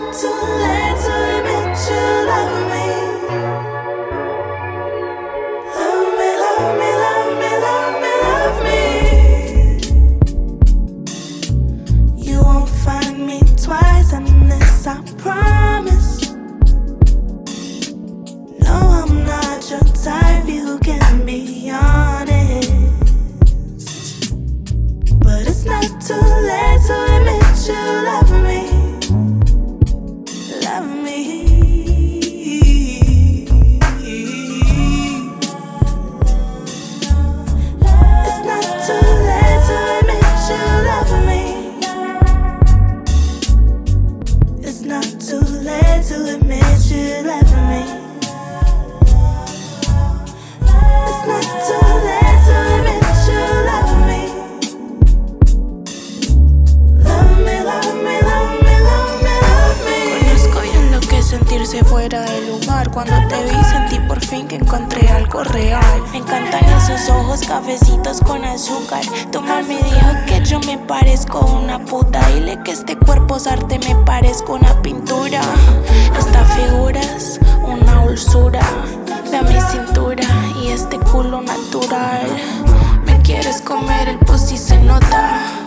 too late to admit you love me. Love me, love me, love me, love me, love me. You won't find me twice in this, I promise. No, I'm not your type, you can be honest. But it's not too late to admit you love me. Love me. It's not too late to admit you love me. It's not too late to admit you love me. It's not too late to admit you love me. Love me, love me, love me, love me, love me. Conozco bien lo que es sentirse fuera del lugar. Cuando te vi sentí por fin que encontré algo real. Me encantan esos ojos cafecitos con azúcar. Tu mami dijo que yo me parezco a una puta. Dile que este cuerpo es arte, me parezco a una pintura. Esta figura es una dulzura. Ve mi cintura y este culo natural. Me quieres comer, el pussy se nota.